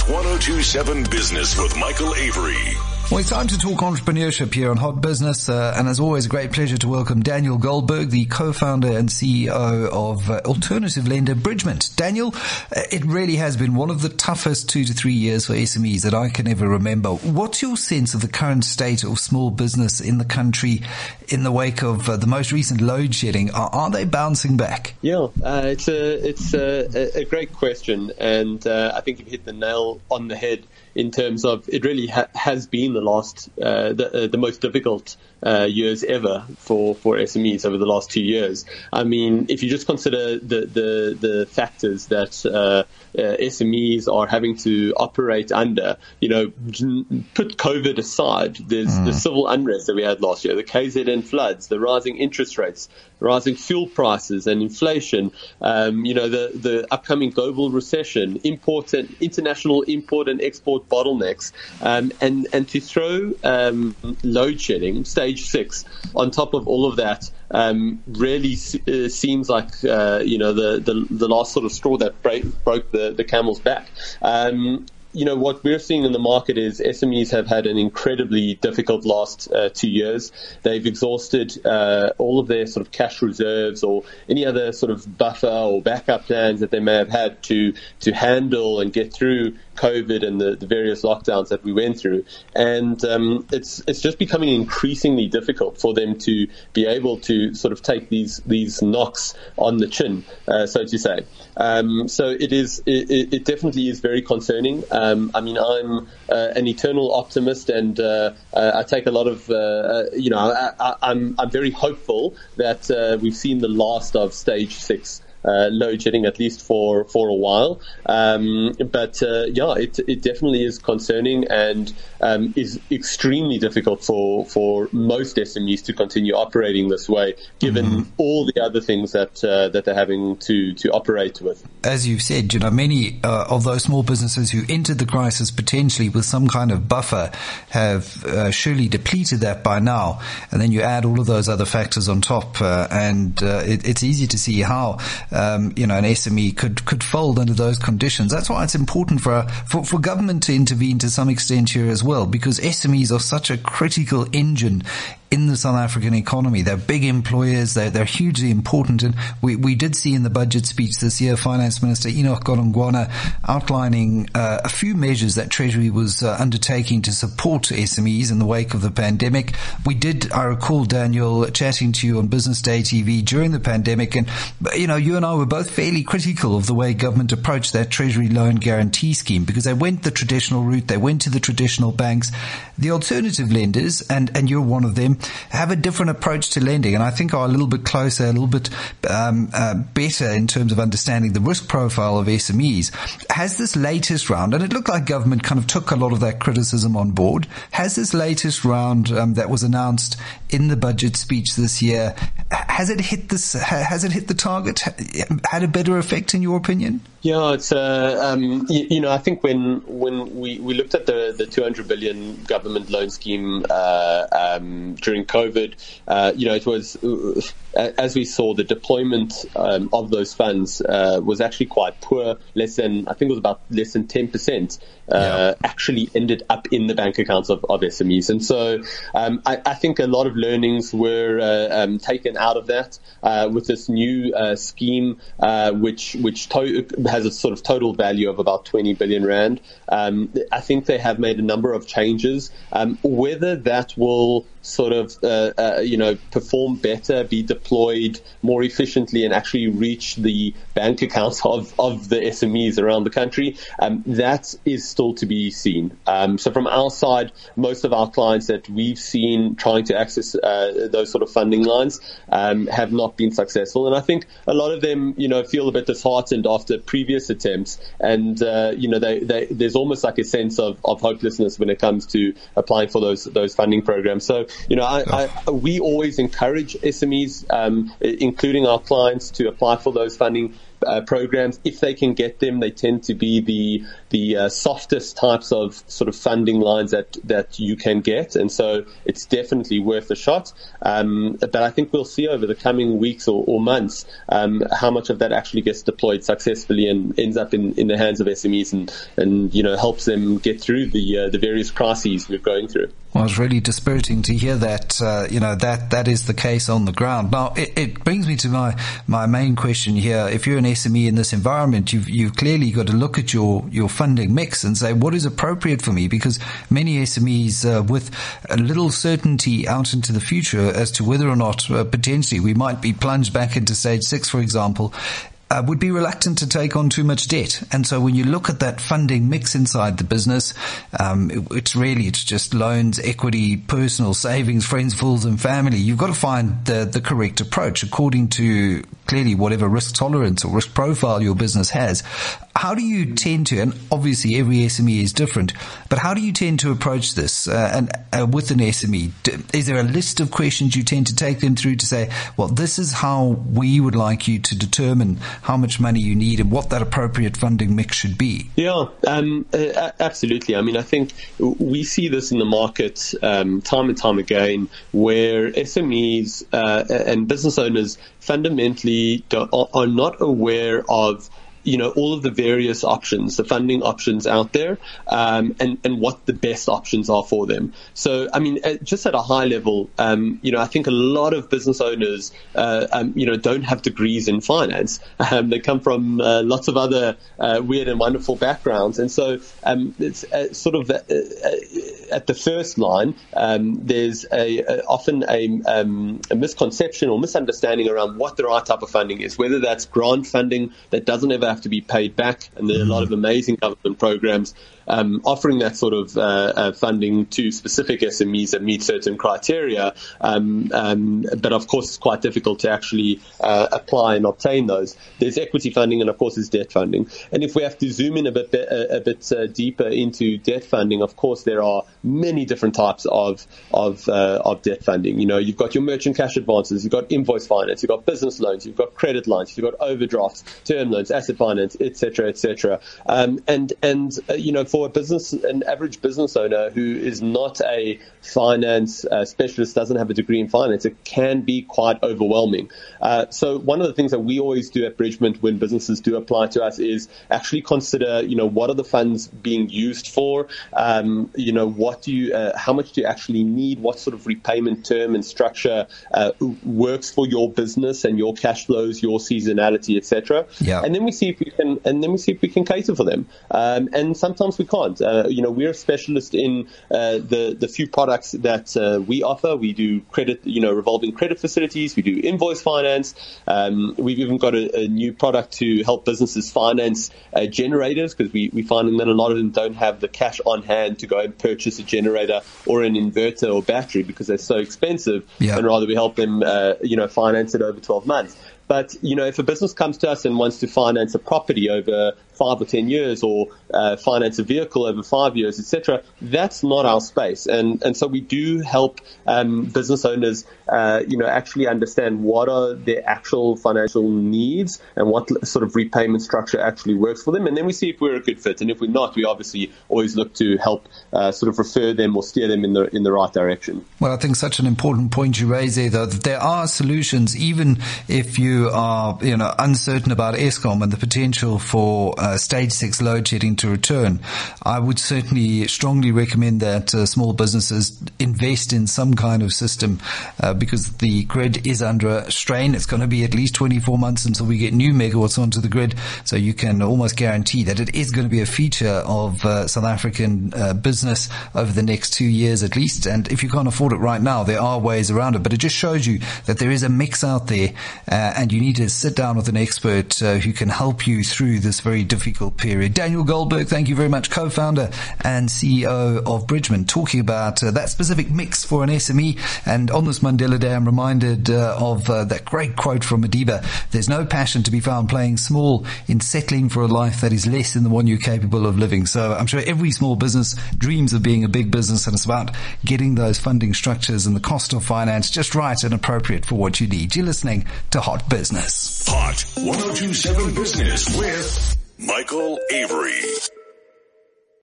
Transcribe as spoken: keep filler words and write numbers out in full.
one oh two point seven Business with Michael Avery. Well, it's time to talk entrepreneurship here on Hot Business, uh, and as always, a great pleasure to welcome Daniel Goldberg, the co-founder and C E O of uh, alternative lender Bridgement. Daniel, uh, it really has been one of the toughest two to three years for S M Es that I can ever remember. What's your sense of the current state of small business in the country in the wake of uh, the most recent load shedding? Are, are they bouncing back? Yeah, uh, it's a it's a, a great question, and uh, I think you've hit the nail on the head in terms of it really ha- has been the last, uh, the, uh, the most difficult uh, years ever for, for S M Es over the last two years. I mean, if you just consider the, the, the factors that uh, uh, S M Es are having to operate under, you know, put COVID aside, there's mm. the civil unrest that we had last year, the K Z N floods, the rising interest rates, rising fuel prices and inflation, um, you know, the, the upcoming global recession, import and international import and export bottlenecks, um, and, and to throw um, load shedding, stage six, on top of all of that, um, really uh, seems like, uh, you know, the, the, the last sort of straw that break, broke the, the camel's back. Um, You know, what we're seeing in the market is S M Es have had an incredibly difficult last uh, two years. They've exhausted uh, all of their sort of cash reserves or any other sort of buffer or backup plans that they may have had to to handle and get through COVID and the, the various lockdowns that we went through. And um, it's it's just becoming increasingly difficult for them to be able to sort of take these these knocks on the chin, uh, so to say. Um, so it is it, it definitely is very concerning. Um, I mean, I'm uh, an eternal optimist, and uh, uh, I take a lot of, uh, uh, you know, I, I, I'm I'm very hopeful that uh, we've seen the last of stage six. Uh, load shedding, at least for, for a while. Um, but, uh, yeah, it, it definitely is concerning and, um, is extremely difficult for, for most S M Es to continue operating this way, given mm-hmm. all the other things that, uh, that they're having to, to operate with. As you've said, you know, many, uh, of those small businesses who entered the crisis potentially with some kind of buffer have, uh, surely depleted that by now. And then you add all of those other factors on top, uh, and, uh, it, it's easy to see how, Um, you know, an S M E could, could fold under those conditions. That's why it's important for, for, for government to intervene to some extent here as well, because S M Es are such a critical engine in the South African economy. They're big employers. They're, they're hugely important. And we, we did see in the budget speech this year, Finance Minister Enoch Godongwana outlining uh, a few measures that Treasury was uh, undertaking to support S M Es in the wake of the pandemic. We did, I recall, Daniel, chatting to you on Business Day T V during the pandemic. And, you know, you and I were both fairly critical of the way government approached that Treasury loan guarantee scheme, because they went the traditional route. They went to the traditional banks. The alternative lenders, and, and you're one of them, have a different approach to lending, and I think are a little bit closer, a little bit um, uh, better in terms of understanding the risk profile of S M Es. Has this latest round, and it looked like government kind of took a lot of that criticism on board, has this latest round um, that was announced in the budget speech this year, has it hit this? Has it hit the target? Had a better effect, in your opinion? Yeah, it's uh, um, you, you know, I think when when we, we looked at the, the two hundred billion government loan scheme uh, um, during COVID, uh, you know, it was uh, as we saw, the deployment um, of those funds uh, was actually quite poor. Less than I think it was about less than ten percent uh, yeah. actually ended up in the bank accounts of, of S M Es, and so um, I, I think a lot of learnings were uh, um, taken out of that uh, with this new uh, scheme, uh, which which to- has a sort of total value of about twenty billion rand. Um, I think they have made a number of changes. Um, whether that will sort of, uh, uh, you know, perform better, be deployed more efficiently, and actually reach the bank accounts of, of the S M Es around the country, um, that is still to be seen. Um, so from our side, most of our clients that we've seen trying to access uh, those sort of funding lines um, have not been successful. And I think a lot of them, you know, feel a bit disheartened after previous attempts. And, uh, you know, they, they, there's almost like a sense of, of hopelessness when it comes to applying for those those funding programs. So, you know, I, I, we always encourage S M Es, um, including our clients, to apply for those funding uh, programs, if they can get them, they tend to be the the uh, softest types of sort of funding lines that that you can get, and so it's definitely worth a shot. Um, but I think we'll see over the coming weeks or, or months um, how much of that actually gets deployed successfully and ends up in, in the hands of S M Es and, and you know helps them get through the uh, the various crises we're going through. Well, it's really dispiriting to hear that, uh, you know, that, that is the case on the ground. Now, it, it brings me to my, my main question here. If you're an S M E in this environment, you've, you've clearly got to look at your, your funding mix and say, what is appropriate for me? Because many S M Es, uh, with a little certainty out into the future as to whether or not uh, potentially we might be plunged back into stage six, for example, Uh, would be reluctant to take on too much debt. And so when you look at that funding mix inside the business, um, it, it's really, it's just loans, equity, personal savings, friends, fools and family. You've got to find the, the correct approach according to clearly whatever risk tolerance or risk profile your business has. How do you tend to, and obviously every S M E is different, but how do you tend to approach this uh, and uh, with an S M E? Is there a list of questions you tend to take them through to say, well, this is how we would like you to determine how much money you need and what that appropriate funding mix should be? Yeah, um, uh, absolutely. I mean, I think we see this in the market um, time and time again where S M Es uh, and business owners fundamentally do, are not aware of you know, all of the various options, the funding options out there, um, and, and what the best options are for them. So, I mean, just at a high level, um, you know, I think a lot of business owners, uh, um, you know, don't have degrees in finance. Um, they come from uh, lots of other uh, weird and wonderful backgrounds. And so, um, it's uh, sort of uh, uh, at the first line, um, there's a, a often a, um, a misconception or misunderstanding around what the right type of funding is, whether that's grant funding that doesn't ever have to be paid back, and there are a lot of amazing government programs um, offering that sort of uh, uh, funding to specific S M Es that meet certain criteria. Um, um, but of course, it's quite difficult to actually uh, apply and obtain those. There's equity funding, and of course, there's debt funding. And if we have to zoom in a bit, a, a bit uh, deeper into debt funding, of course, there are many different types of of uh, of debt funding. You know, you've got your merchant cash advances, you've got invoice finance, you've got business loans, you've got credit lines, you've got overdrafts, term loans, asset finance, et cetera, et cetera. Um, and and uh, you know, for a business, an average business owner who is not a finance uh, specialist, doesn't have a degree in finance, it can be quite overwhelming. Uh, so one of the things that we always do at Bridgement when businesses do apply to us is actually consider, you know, what are the funds being used for? Um, you know, what do you, uh, how much do you actually need? What sort of repayment term and structure uh, works for your business and your cash flows, your seasonality, et cetera. Yeah. And then we see if we can, and then we see if we can cater for them. Um, and sometimes we can't. Uh, you know, we're a specialist in uh, the the few products that uh, we offer. We do credit, you know, revolving credit facilities. We do invoice finance. Um, we've even got a, a new product to help businesses finance uh, generators, because we we finding that a lot of them don't have the cash on hand to go and purchase a generator or an inverter or battery because they're so expensive. Yeah. And rather we help them, uh, you know, finance it over twelve months. But, you know, if a business comes to us and wants to finance a property over five or ten years or uh, finance a vehicle over five years, et cetera, that's not our space. And and so we do help um, business owners, uh, you know, actually understand what are their actual financial needs and what sort of repayment structure actually works for them. And then we see if we're a good fit. And if we're not, we obviously always look to help uh, sort of refer them or steer them in the in the right direction. Well, I think such an important point you raise there, though, that there are solutions, even if you are, you know, uncertain about Eskom and the potential for uh, stage six load shedding to return. I would certainly strongly recommend that uh, small businesses invest in some kind of system uh, because the grid is under a strain. It's going to be at least twenty-four months until we get new megawatts onto the grid. So you can almost guarantee that it is going to be a feature of uh, South African uh, business over the next two years at least. And if you can't afford it right now, there are ways around it. But it just shows you that there is a mix out there, uh, and you need to sit down with an expert uh, who can help you through this very difficult difficult period. Daniel Goldberg, thank you very much, co-founder and C E O of Bridgman, talking about uh, that specific mix for an S M E. And on this Mandela Day, I'm reminded uh, of uh, that great quote from Madiba: "There's no passion to be found playing small in settling for a life that is less than the one you're capable of living." So I'm sure every small business dreams of being a big business, and it's about getting those funding structures and the cost of finance just right and appropriate for what you need. You're listening to Hot Business. Hot one oh two point seven Business with Michael Avery.